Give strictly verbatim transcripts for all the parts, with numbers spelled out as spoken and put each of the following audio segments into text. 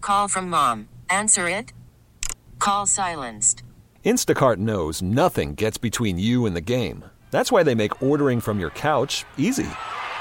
Call from mom. Answer it. Call silenced. Instacart knows nothing gets between you and the game. That's why they make ordering from your couch easy.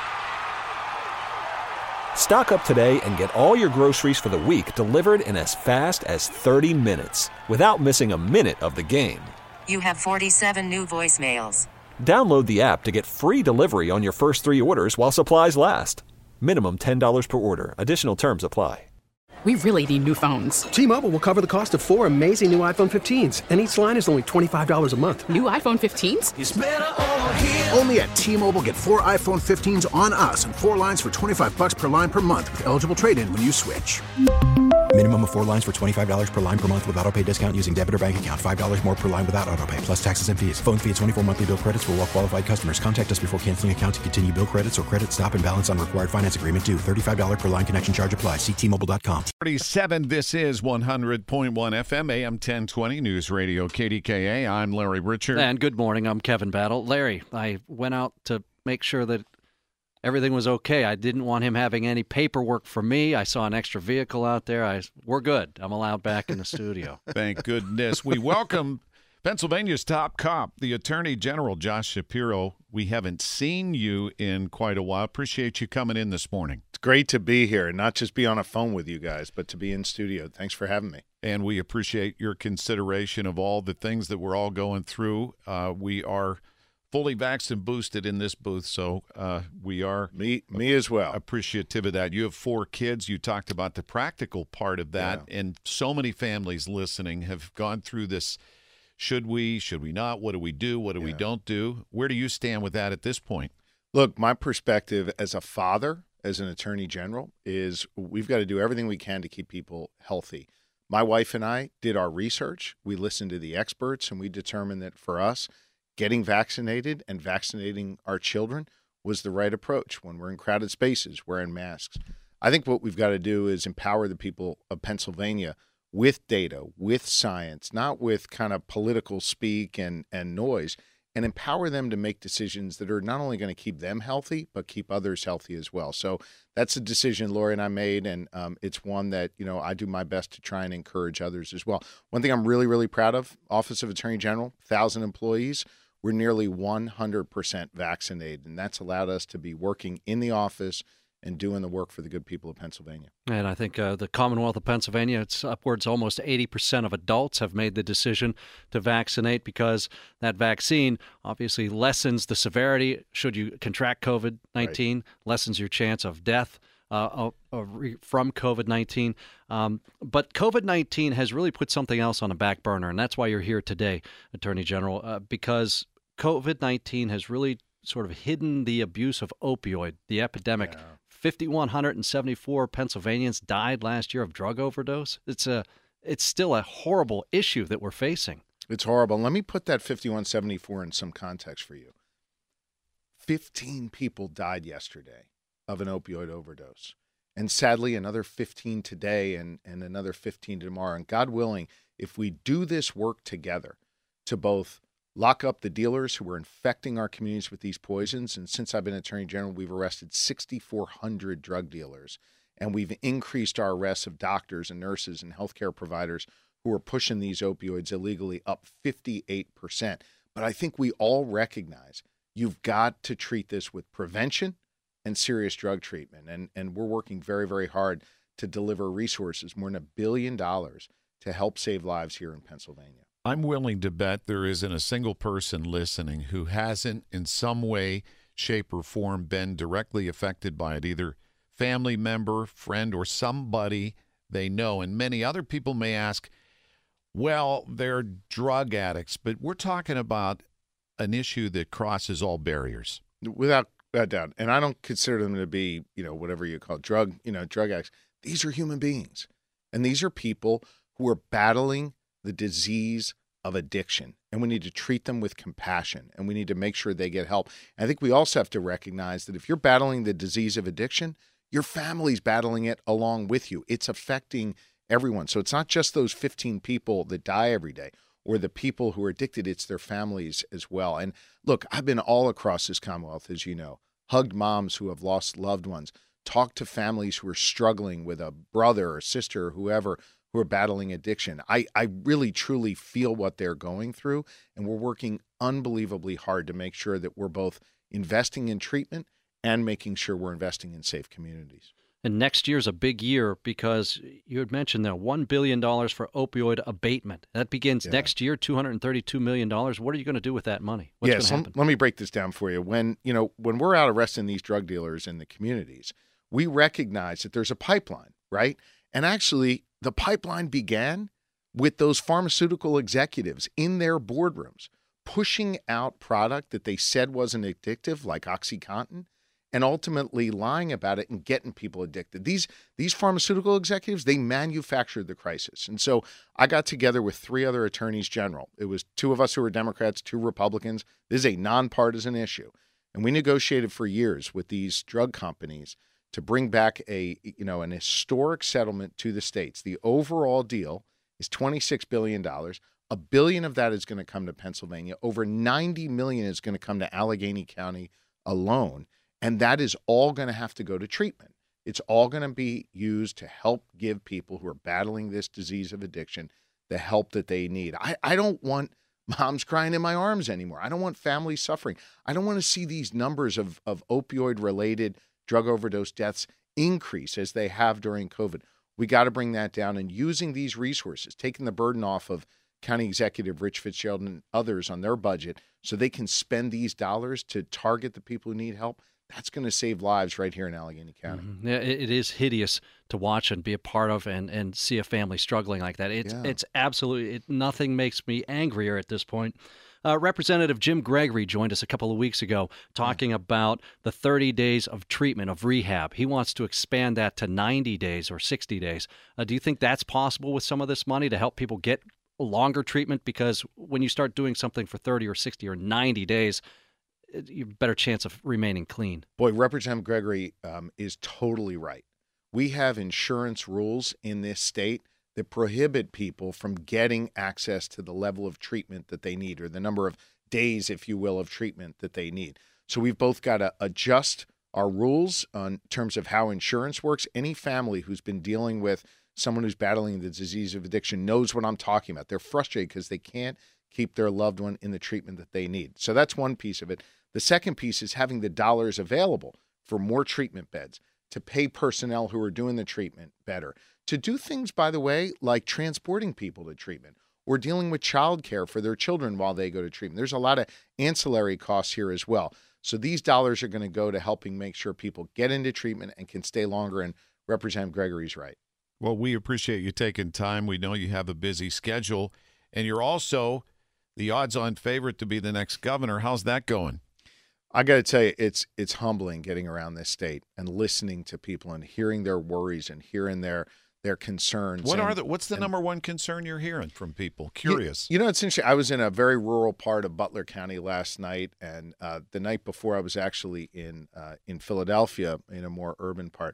Stock up today and get all your groceries for the week delivered in as fast as thirty minutes without missing a minute of the game. You have forty-seven new voicemails. Download the app to get free delivery on your first three orders while supplies last. Minimum ten dollars per order. Additional terms apply. We really need new phones. T-Mobile will cover the cost of four amazing new iPhone fifteens, and each line is only twenty-five dollars a month. New iPhone fifteens? It's better over here. Only at T-Mobile, get four iPhone fifteens on us and four lines for twenty-five bucks per line per month with eligible trade-in when you switch. Minimum of four lines for twenty-five dollars per line per month with autopay discount using debit or bank account. five dollars more per line without autopay, plus taxes and fees. Phone fee at twenty-four monthly bill credits for well-qualified customers. Contact us before canceling account to continue bill credits or credit stop and balance on required finance agreement due. thirty-five dollars per line connection charge applies. See T Mobile dot com. thirty-seven, this is one hundred point one F M, A M ten twenty, News Radio K D K A. I'm Larry Richard. And good morning, I'm Kevin Battle. Larry, I went out to make sure that everything was okay. I didn't want him having any paperwork for me. I saw an extra vehicle out there. I, we're good. I'm allowed back in the studio. Thank goodness. We welcome Pennsylvania's top cop, the Attorney General, Josh Shapiro. We haven't seen you in quite a while. Appreciate you coming in this morning. It's great to be here and not just be on a phone with you guys, but to be in studio. Thanks for having me. And we appreciate your consideration of all the things that we're all going through. Uh, we are fully vaxxed and boosted in this booth, so uh, we are me me as well appreciative of that. You have four kids. You talked about the practical part of that, yeah. And so many families listening have gone through this. Should we, should we not? What do we do? What do yeah. we don't do? Where do you stand with that at this point? Look, my perspective as a father, as an attorney general, is we've got to do everything we can to keep people healthy. My wife and I did our research. We listened to the experts, and we determined that for us, getting vaccinated and vaccinating our children was the right approach. When we're in crowded spaces, wearing masks. I think what we've got to do is empower the people of Pennsylvania with data, with science, not with kind of political speak and, and noise, and empower them to make decisions that are not only going to keep them healthy, but keep others healthy as well. So that's a decision Lori and I made, and um, it's one that, you know, I do my best to try and encourage others as well. One thing I'm really, really proud of, Office of Attorney General, one thousand employees, we're nearly one hundred percent vaccinated, and that's allowed us to be working in the office and doing the work for the good people of Pennsylvania. And I think uh, the Commonwealth of Pennsylvania, it's upwards almost eighty percent of adults have made the decision to vaccinate because that vaccine obviously lessens the severity should you contract COVID nineteen, right. Lessens your chance of death uh, uh, from COVID nineteen. Um, but COVID nineteen has really put something else on the back burner, and that's why you're here today, Attorney General, uh, because COVID nineteen has really sort of hidden the abuse of opioid, the epidemic. Yeah. five thousand one hundred seventy-four Pennsylvanians died last year of drug overdose. It's a, it's still a horrible issue that we're facing. It's horrible. Let me put that fifty-one seventy-four in some context for you. fifteen people died yesterday of an opioid overdose. And sadly, another fifteen today and, and another fifteen tomorrow. And God willing, if we do this work together to both lock up the dealers who are infecting our communities with these poisons. And since I've been Attorney General, we've arrested six thousand four hundred drug dealers. And we've increased our arrests of doctors and nurses and healthcare providers who are pushing these opioids illegally up fifty-eight percent. But I think we all recognize you've got to treat this with prevention and serious drug treatment. And, and we're working very, very hard to deliver resources, more than a billion dollars, to help save lives here in Pennsylvania. I'm willing to bet there isn't a single person listening who hasn't in some way, shape, or form been directly affected by it, either family member, friend, or somebody they know. And many other people may ask, well, they're drug addicts, but we're talking about an issue that crosses all barriers. Without a doubt. And I don't consider them to be, you know, whatever you call drug, you know, drug addicts. These are human beings. And these are people who are battling the disease of addiction, and we need to treat them with compassion, and we need to make sure they get help. And I think we also have to recognize that if you're battling the disease of addiction, your family's battling it along with you. It's affecting everyone. So it's not just those fifteen people that die every day or the people who are addicted, it's their families as well. And look, I've been all across this Commonwealth, as you know, hugged moms who have lost loved ones, talk to families who are struggling with a brother or sister or whoever who are battling addiction. I, I really, truly feel what they're going through, and we're working unbelievably hard to make sure that we're both investing in treatment and making sure we're investing in safe communities. And next year's a big year because you had mentioned there one billion dollars for opioid abatement. That begins Yeah. next year, two hundred thirty-two million dollars. What are you going to do with that money? What's Yes, going to happen? let me break this down for you. When, you know, when we're out arresting these drug dealers in the communities, we recognize that there's a pipeline, right? And actually, the pipeline began with those pharmaceutical executives in their boardrooms pushing out product that they said wasn't addictive, like OxyContin, and ultimately lying about it and getting people addicted. These these pharmaceutical executives, they manufactured the crisis. And so I got together with three other attorneys general. It was two of us who were Democrats, two Republicans. This is a nonpartisan issue. And we negotiated for years with these drug companies to bring back a, you know, an historic settlement to the states. The overall deal is twenty-six billion dollars. A billion of that is going to come to Pennsylvania. Over ninety million dollars is going to come to Allegheny County alone. And that is all going to have to go to treatment. It's all going to be used to help give people who are battling this disease of addiction the help that they need. I, I don't want moms crying in my arms anymore. I don't want families suffering. I don't want to see these numbers of, of opioid-related drug overdose deaths increase as they have during COVID. We got to bring that down, and using these resources, taking the burden off of County Executive Rich Fitzgerald and others on their budget so they can spend these dollars to target the people who need help. That's going to save lives right here in Allegheny County. Mm-hmm. Yeah, it, it is hideous to watch and be a part of and, and see a family struggling like that. It's Yeah. it's absolutely, it, nothing makes me angrier at this point. Uh, Representative Jim Gregory joined us a couple of weeks ago talking about the thirty days of treatment, of rehab. He wants to expand that to ninety days or sixty days. Uh, do you think that's possible with some of this money to help people get longer treatment? Because when you start doing something for thirty or sixty or ninety days, you have a better chance of remaining clean. Boy, Representative Gregory um, is totally right. We have insurance rules in this state that prohibit people from getting access to the level of treatment that they need, or the number of days, if you will, of treatment that they need. So we've both got to adjust our rules in terms of how insurance works. Any family who's been dealing with someone who's battling the disease of addiction knows what I'm talking about. They're frustrated because they can't keep their loved one in the treatment that they need. So that's one piece of it. The second piece is having the dollars available for more treatment beds, to pay personnel who are doing the treatment better, to do things, by the way, like transporting people to treatment or dealing with childcare for their children while they go to treatment. There's a lot of ancillary costs here as well. So these dollars are going to go to helping make sure people get into treatment and can stay longer, and Representative Gregory's right. Well, we appreciate you taking time. We know you have a busy schedule, and you're also the odds-on favorite to be the next governor. How's that going? I got to tell you, it's it's humbling getting around this state and listening to people and hearing their worries and hearing their their concerns. What and, are the what's the and, number one concern you're hearing from people? Curious. You, you know, it's interesting. I was in a very rural part of Butler County last night, and uh, the night before I was actually in uh, in Philadelphia in a more urban part.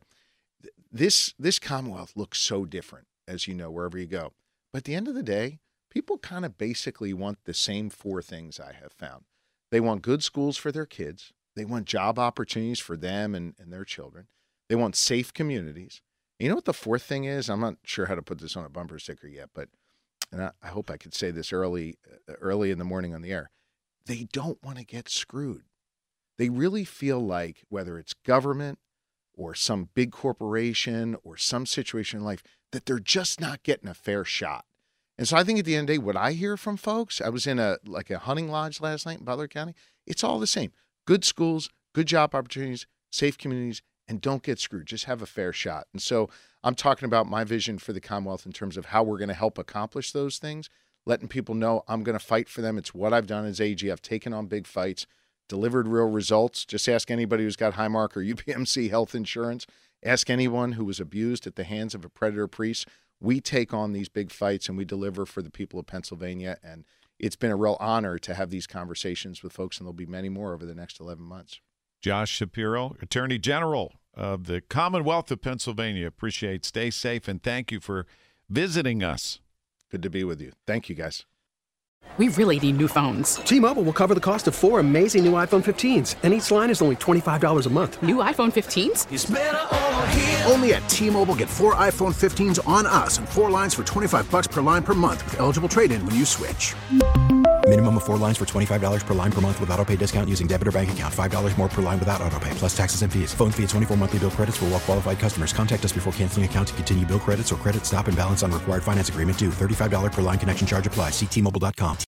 This this Commonwealth looks so different, as you know, wherever you go. But at the end of the day, people kind of basically want the same four things I have found. They want good schools for their kids. They want job opportunities for them and, and their children. They want safe communities. You know what the fourth thing is? I'm not sure how to put this on a bumper sticker yet, but and I, I hope I could say this early, uh, early in the morning on the air. They don't want to get screwed. They really feel like whether it's government or some big corporation or some situation in life, that they're just not getting a fair shot. And so I think at the end of the day, what I hear from folks, I was in a like a hunting lodge last night in Butler County. It's all the same. Good schools, good job opportunities, safe communities, and don't get screwed. Just have a fair shot. And so I'm talking about my vision for the Commonwealth in terms of how we're going to help accomplish those things, letting people know I'm going to fight for them. It's what I've done as A G. I've taken on big fights, delivered real results. Just ask anybody who's got Highmark or U P M C health insurance. Ask anyone who was abused at the hands of a predator priest. We take on these big fights and we deliver for the people of Pennsylvania. And it's been a real honor to have these conversations with folks, and there'll be many more over the next eleven months. Josh Shapiro, Attorney General of the Commonwealth of Pennsylvania. Appreciate. Stay safe, and thank you for visiting us. Good to be with you. Thank you, guys. We really need new phones. T-Mobile will cover the cost of four amazing new iPhone fifteens, and each line is only twenty-five dollars a month. New iPhone fifteens? It's better over here. Only at T-Mobile, get four iPhone fifteens on us and four lines for twenty-five bucks per line per month with eligible trade-in when you switch. Minimum of four lines for twenty-five dollars per line per month with autopay discount using debit or bank account. five dollars more per line without autopay, plus taxes and fees. Phone fee at twenty-four monthly bill credits for well-qualified customers. Contact us before canceling account to continue bill credits or credit stop and balance on required finance agreement due. thirty-five dollars per line connection charge applies. See T Mobile dot com.